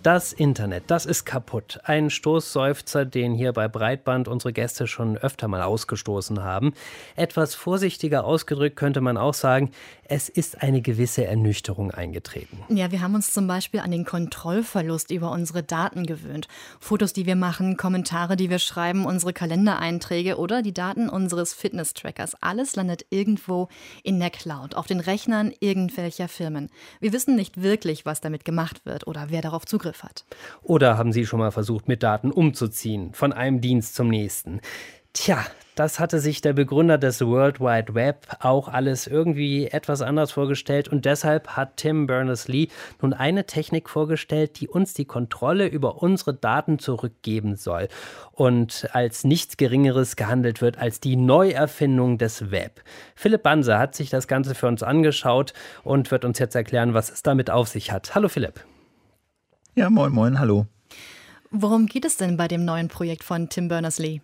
Das Internet, das ist kaputt. Ein Stoßseufzer, den hier bei Breitband unsere Gäste schon öfter mal ausgestoßen haben. Etwas vorsichtiger ausgedrückt könnte man auch sagen, es ist eine gewisse Ernüchterung eingetreten. Ja, wir haben uns zum Beispiel an den Kontrollverlust über unsere Daten gewöhnt. Fotos, die wir machen, Kommentare, die wir schreiben, unsere Kalendereinträge oder die Daten unseres Fitness-Trackers. Alles landet irgendwo in der Cloud, auf den Rechnern irgendwelcher Firmen. Wir wissen nicht wirklich, was damit gemacht wird oder wer darauf Zugriff hat. Oder haben Sie schon mal versucht, mit Daten umzuziehen, von einem Dienst zum nächsten? Tja, das hatte sich der Begründer des World Wide Web auch alles irgendwie etwas anders vorgestellt und deshalb hat Tim Berners-Lee nun eine Technik vorgestellt, die uns die Kontrolle über unsere Daten zurückgeben soll und als nichts Geringeres gehandelt wird als die Neuerfindung des Web. Philipp Banse hat sich das Ganze für uns angeschaut und wird uns jetzt erklären, was es damit auf sich hat. Hallo Philipp. Ja, moin, moin, hallo. Worum geht es denn bei dem neuen Projekt von Tim Berners-Lee?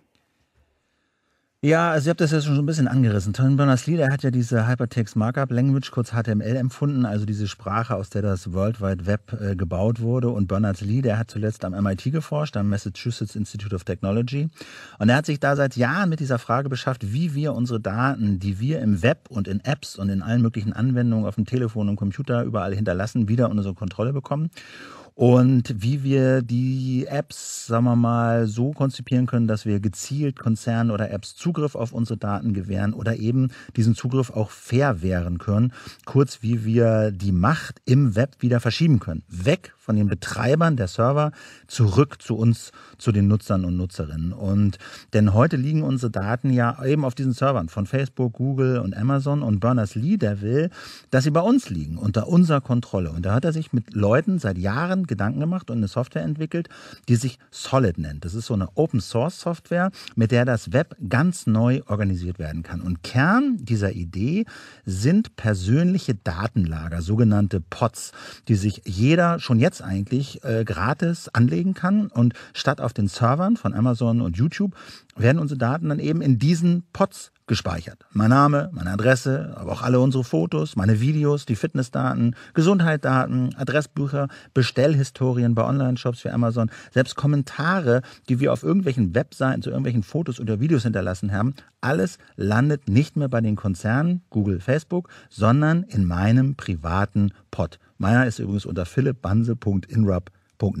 Ja, also ihr habt das ja schon so ein bisschen angerissen. Tim Berners-Lee, der hat ja diese Hypertext Markup Language, kurz HTML, empfunden, also diese Sprache, aus der das World Wide Web gebaut wurde. Und Berners-Lee, der hat zuletzt am MIT geforscht, am Massachusetts Institute of Technology. Und er hat sich da seit Jahren mit dieser Frage beschäftigt, wie wir unsere Daten, die wir im Web und in Apps und in allen möglichen Anwendungen auf dem Telefon und Computer überall hinterlassen, wieder unter unsere Kontrolle bekommen. Und wie wir die Apps, sagen wir mal, so konzipieren können, dass wir gezielt Konzernen oder Apps Zugriff auf unsere Daten gewähren oder eben diesen Zugriff auch verwehren können. Kurz, wie wir die Macht im Web wieder verschieben können. Weg von den Betreibern der Server, zurück zu uns, zu den Nutzern und Nutzerinnen. Und denn heute liegen unsere Daten ja eben auf diesen Servern von Facebook, Google und Amazon. Und Berners-Lee, der will, dass sie bei uns liegen, unter unserer Kontrolle. Und da hat er sich mit Leuten seit Jahren Gedanken gemacht und eine Software entwickelt, die sich Solid nennt. Das ist so eine Open-Source-Software, mit der das Web ganz neu organisiert werden kann. Und Kern dieser Idee sind persönliche Datenlager, sogenannte Pods, die sich jeder schon jetzt eigentlich gratis anlegen kann. Und statt auf den Servern von Amazon und YouTube werden unsere Daten dann eben in diesen Pods gespeichert. Mein Name, meine Adresse, aber auch alle unsere Fotos, meine Videos, die Fitnessdaten, Gesundheitsdaten, Adressbücher, Bestellhistorien bei Online-Shops wie Amazon, selbst Kommentare, die wir auf irgendwelchen Webseiten zu irgendwelchen Fotos oder Videos hinterlassen haben, alles landet nicht mehr bei den Konzernen, Google, Facebook, sondern in meinem privaten Pod. Meiner ist übrigens unter philippbanse.inrupt.net.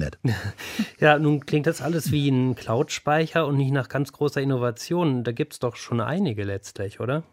Ja, nun klingt das alles wie ein Cloud-Speicher und nicht nach ganz großer Innovation. Da gibt es doch schon einige letztlich, oder?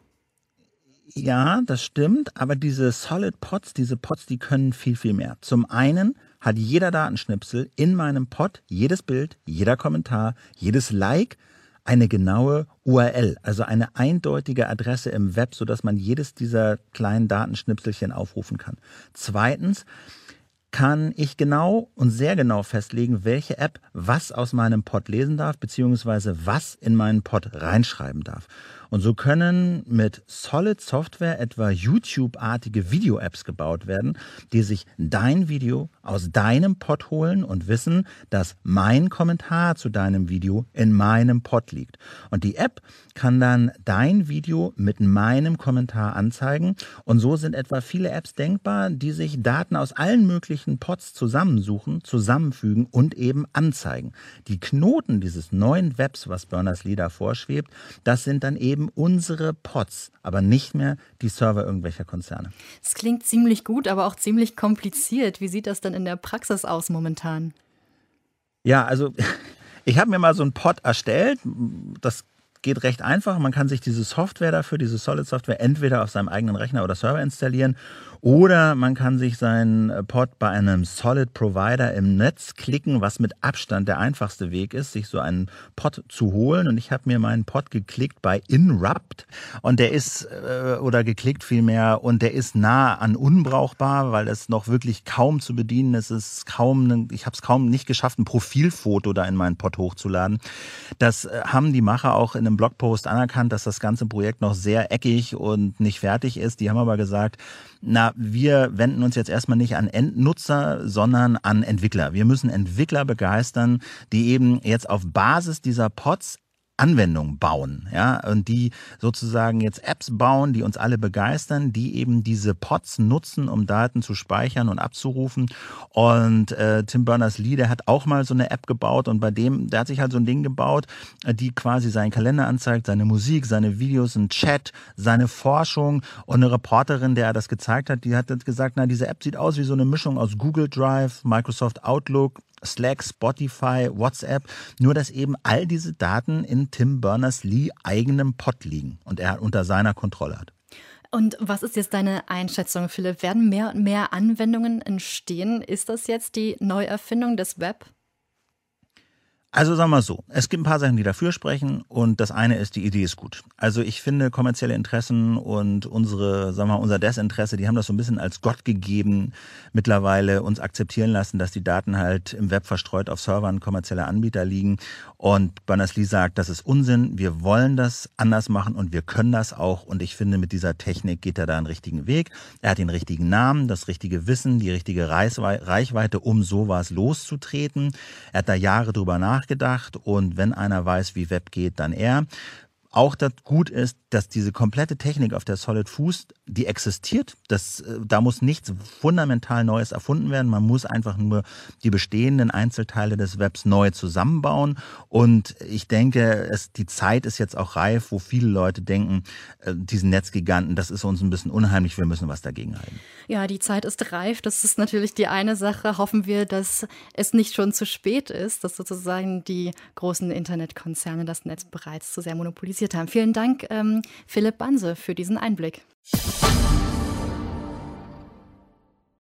Ja, das stimmt, aber diese Solid Pods, die können viel, viel mehr. Zum einen hat jeder Datenschnipsel in meinem Pod, jedes Bild, jeder Kommentar, jedes Like eine genaue URL, also eine eindeutige Adresse im Web, sodass man jedes dieser kleinen Datenschnipselchen aufrufen kann. Zweitens kann ich genau und sehr genau festlegen, welche App was aus meinem Pod lesen darf, beziehungsweise was in meinen Pod reinschreiben darf. Und so können mit Solid Software etwa YouTube-artige Video-Apps gebaut werden, die sich dein Video aus deinem Pod holen und wissen, dass mein Kommentar zu deinem Video in meinem Pod liegt. Und die App kann dann dein Video mit meinem Kommentar anzeigen. Und so sind etwa viele Apps denkbar, die sich Daten aus allen möglichen Pods zusammensuchen, zusammenfügen und eben anzeigen. Die Knoten dieses neuen Webs, was Berners-Lee da vorschwebt, das sind dann eben unsere Pods, aber nicht mehr die Server irgendwelcher Konzerne. Es klingt ziemlich gut, aber auch ziemlich kompliziert. Wie sieht das denn in der Praxis aus momentan? Ja, also ich habe mir mal so einen Pod erstellt. Das geht recht einfach. Man kann sich diese Software dafür, diese Solid-Software, entweder auf seinem eigenen Rechner oder Server installieren oder man kann sich seinen Pod bei einem Solid-Provider im Netz klicken, was mit Abstand der einfachste Weg ist, sich so einen Pod zu holen. Und ich habe mir meinen Pod geklickt bei Inrupt und der ist, oder geklickt vielmehr, und der ist nah an unbrauchbar, weil es noch wirklich kaum zu bedienen ist. Ich habe es kaum nicht geschafft, ein Profilfoto da in meinen Pod hochzuladen. Das haben die Macher auch in einem Blogpost anerkannt, dass das ganze Projekt noch sehr eckig und nicht fertig ist. Die haben aber gesagt, wir wenden uns jetzt erstmal nicht an Endnutzer, sondern an Entwickler. Wir müssen Entwickler begeistern, die eben jetzt auf Basis dieser Pods Anwendungen bauen, ja, und die sozusagen jetzt Apps bauen, die uns alle begeistern, die eben diese Pods nutzen, um Daten zu speichern und abzurufen. Und Tim Berners-Lee, der hat auch mal so eine App gebaut und der hat sich halt so ein Ding gebaut, die quasi seinen Kalender anzeigt, seine Musik, seine Videos, einen Chat, seine Forschung. Und eine Reporterin, der das gezeigt hat, die hat jetzt gesagt, na, diese App sieht aus wie so eine Mischung aus Google Drive, Microsoft Outlook, Slack, Spotify, WhatsApp, nur dass eben all diese Daten in Tim Berners-Lee eigenem Pod liegen und er unter seiner Kontrolle hat. Und was ist jetzt deine Einschätzung, Philipp? Werden mehr und mehr Anwendungen entstehen? Ist das jetzt die Neuerfindung des Web? Also sagen wir so, es gibt ein paar Sachen, die dafür sprechen und das eine ist, die Idee ist gut. Also ich finde kommerzielle Interessen und unser Desinteresse, die haben das so ein bisschen als Gott gegeben, mittlerweile uns akzeptieren lassen, dass die Daten halt im Web verstreut auf Servern kommerzieller Anbieter liegen und Berners-Lee sagt, das ist Unsinn, wir wollen das anders machen und wir können das auch und ich finde, mit dieser Technik geht er da einen richtigen Weg. Er hat den richtigen Namen, das richtige Wissen, die richtige Reichweite, um sowas loszutreten. Er hat da Jahre drüber nachgedacht und wenn einer weiß, wie Web geht, dann er. Auch das gut ist, dass diese komplette Technik auf der Solid fußt, die existiert. Da muss nichts fundamental Neues erfunden werden. Man muss einfach nur die bestehenden Einzelteile des Webs neu zusammenbauen. Und ich denke, die Zeit ist jetzt auch reif, wo viele Leute denken, diesen Netzgiganten, das ist uns ein bisschen unheimlich, wir müssen was dagegen halten. Ja, die Zeit ist reif. Das ist natürlich die eine Sache. Hoffen wir, dass es nicht schon zu spät ist, dass sozusagen die großen Internetkonzerne das Netz bereits zu sehr monopolisiert haben. Vielen Dank, Philipp Banse, für diesen Einblick.